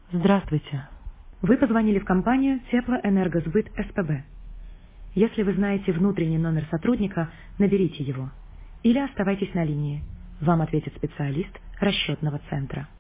Здравствуйте. Вы позвонили в компанию Теплоэнергосбыт СПБ. Если вы знаете внутренний номер сотрудника, наберите его. Или оставайтесь на линии. Вам ответит специалист расчетного центра.